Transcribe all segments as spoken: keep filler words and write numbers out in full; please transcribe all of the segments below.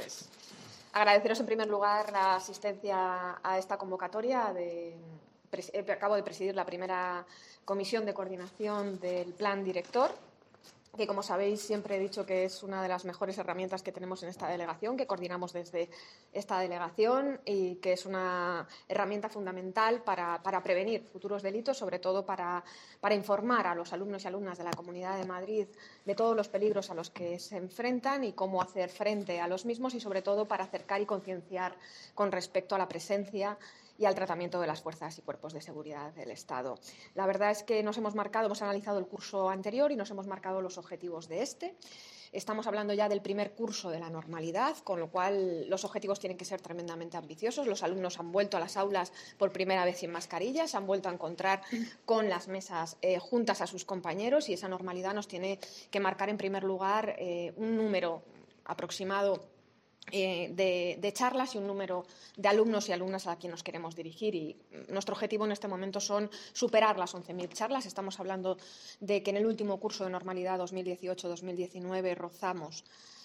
Pues agradeceros en primer lugar la asistencia a esta convocatoria. De, acabo de presidir la primera comisión de coordinación del plan director, que, como sabéis, siempre he dicho que es una de las mejores herramientas que tenemos en esta delegación, que coordinamos desde esta delegación y que es una herramienta fundamental para, para prevenir futuros delitos, sobre todo para, para informar a los alumnos y alumnas de la Comunidad de Madrid de todos los peligros a los que se enfrentan y cómo hacer frente a los mismos, y sobre todo para acercar y concienciar con respecto a la presencia y al tratamiento de las fuerzas y cuerpos de seguridad del Estado. La verdad es que nos hemos marcado, hemos analizado el curso anterior y nos hemos marcado los objetivos de este. Estamos hablando ya del primer curso de la normalidad, con lo cual los objetivos tienen que ser tremendamente ambiciosos. Los alumnos han vuelto a las aulas por primera vez sin mascarillas, se han vuelto a encontrar con las mesas eh, juntas a sus compañeros, y esa normalidad nos tiene que marcar en primer lugar eh, un número aproximado Eh, de, de charlas y un número de alumnos y alumnas a quien nos queremos dirigir, y nuestro objetivo en este momento son superar las once mil charlas. Estamos hablando de que en el último curso de normalidad dos mil dieciocho dos mil diecinueve rozamos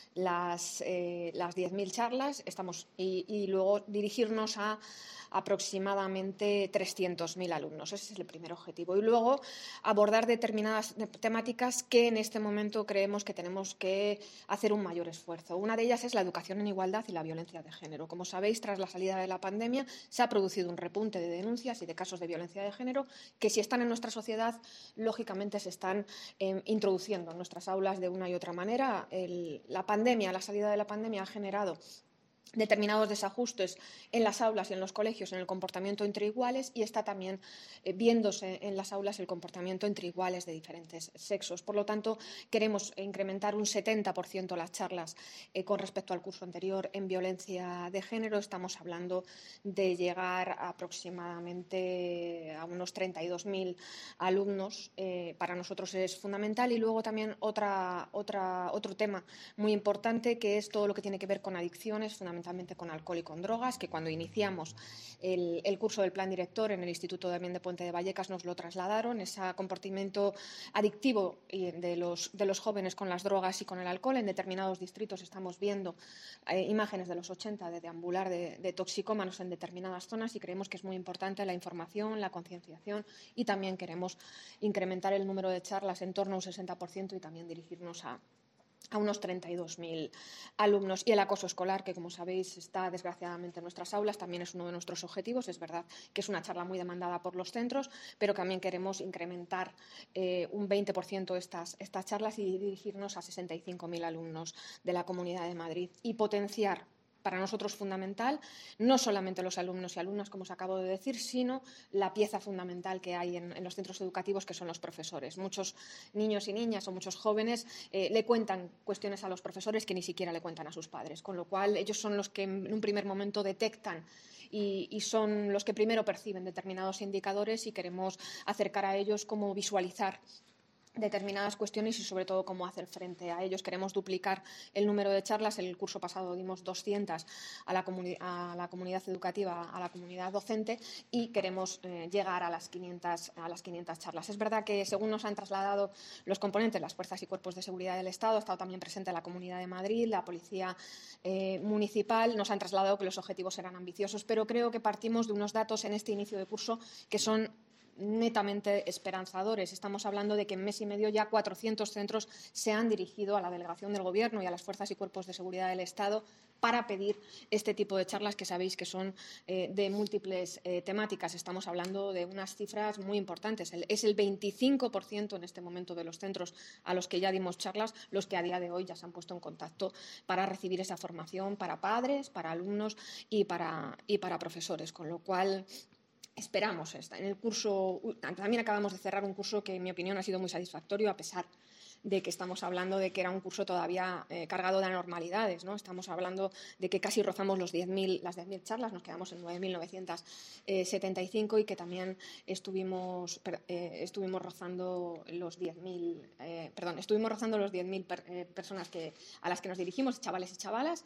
las, eh, las diez mil charlas estamos, y, y luego dirigirnos a aproximadamente trescientos mil alumnos. Ese es el primer objetivo. Y luego abordar determinadas temáticas que en este momento creemos que tenemos que hacer un mayor esfuerzo. Una de ellas es la educación en igualdad y la violencia de género. Como sabéis, tras la salida de la pandemia se ha producido un repunte de denuncias y de casos de violencia de género que, si están en nuestra sociedad, lógicamente se están eh, introduciendo en nuestras aulas de una y otra manera. El, la pandemia, la salida de la pandemia ha generado determinados desajustes en las aulas y en los colegios en el comportamiento entre iguales, y está también eh, viéndose en las aulas el comportamiento entre iguales de diferentes sexos. Por lo tanto, queremos incrementar un setenta por ciento las charlas eh, con respecto al curso anterior en violencia de género. Estamos hablando de llegar aproximadamente a unos treinta y dos mil alumnos. Eh, para nosotros es fundamental. Y luego también otra, otra, otro tema muy importante, que es todo lo que tiene que ver con adicciones, fundamentalmente con alcohol y con drogas, que cuando iniciamos el, el curso del plan director en el Instituto también de Puente de Vallecas nos lo trasladaron, ese comportamiento adictivo de los, de los jóvenes con las drogas y con el alcohol. En determinados distritos estamos viendo eh, imágenes de los ochenta de deambular de, de toxicómanos en determinadas zonas, y creemos que es muy importante la información, la concienciación, y también queremos incrementar el número de charlas en torno a un sesenta por ciento y también dirigirnos a a unos treinta y dos mil alumnos. Y el acoso escolar, que, como sabéis, está desgraciadamente en nuestras aulas, también es uno de nuestros objetivos. Es verdad que es una charla muy demandada por los centros, pero también queremos incrementar eh, un veinte por ciento estas, estas charlas y dirigirnos a sesenta y cinco mil alumnos de la Comunidad de Madrid, y potenciar, para nosotros fundamental, no solamente los alumnos y alumnas, como os acabo de decir, sino la pieza fundamental que hay en, en los centros educativos, que son los profesores. Muchos niños y niñas o muchos jóvenes eh, le cuentan cuestiones a los profesores que ni siquiera le cuentan a sus padres, con lo cual ellos son los que en un primer momento detectan y, y son los que primero perciben determinados indicadores, y queremos acercar a ellos cómo visualizar determinadas cuestiones y, sobre todo, cómo hacer frente a ellos. Queremos duplicar el número de charlas. El curso pasado dimos doscientas a la, comuni a la comunidad educativa, a la comunidad docente, y queremos eh, llegar a las, quinientas, a las quinientas charlas. Es verdad que, según nos han trasladado los componentes, las fuerzas y cuerpos de seguridad del Estado, ha estado también presente la Comunidad de Madrid, la Policía eh, Municipal, nos han trasladado que los objetivos eran ambiciosos, pero creo que partimos de unos datos en este inicio de curso que son netamente esperanzadores. Estamos hablando de que en mes y medio ya cuatrocientos centros se han dirigido a la delegación del Gobierno y a las fuerzas y cuerpos de seguridad del Estado para pedir este tipo de charlas, que sabéis que son eh, de múltiples eh, temáticas. Estamos hablando de unas cifras muy importantes. El, es el veinticinco por ciento en este momento de los centros a los que ya dimos charlas los que a día de hoy ya se han puesto en contacto para recibir esa formación para padres, para alumnos y para, y para profesores, con lo cual esperamos esta. En el curso también acabamos de cerrar un curso que, en mi opinión, ha sido muy satisfactorio, a pesar de que estamos hablando de que era un curso todavía eh, cargado de anormalidades, ¿no? Estamos hablando de que casi rozamos los diez mil, las diez mil charlas, nos quedamos en nueve mil novecientos setenta y cinco, y que también estuvimos, eh, estuvimos rozando los diez mil, eh, perdón, estuvimos rozando los diez mil per, eh, personas que, a las que nos dirigimos, chavales y chavalas,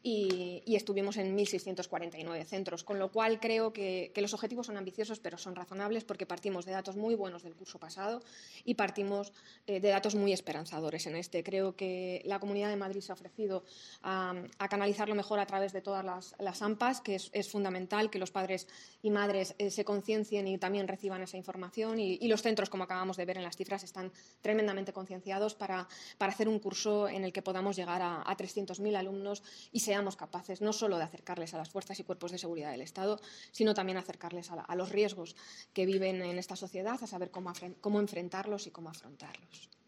y, y estuvimos en mil seiscientos cuarenta y nueve centros, con lo cual creo que, que los objetivos son ambiciosos, pero son razonables, porque partimos de datos muy buenos del curso pasado y partimos eh, de datos muy esperanzadores esperanzadores en este. Creo que la Comunidad de Madrid se ha ofrecido a, a canalizarlo mejor a través de todas las, las A M P As, que es, es fundamental que los padres y madres eh, se conciencien y también reciban esa información. Y, y los centros, como acabamos de ver en las cifras, están tremendamente concienciados para, para hacer un curso en el que podamos llegar a, a trescientos mil alumnos y seamos capaces no solo de acercarles a las fuerzas y cuerpos de seguridad del Estado, sino también acercarles a, la, a los riesgos que viven en esta sociedad, a saber cómo, cómo enfrentarlos y cómo afrontarlos.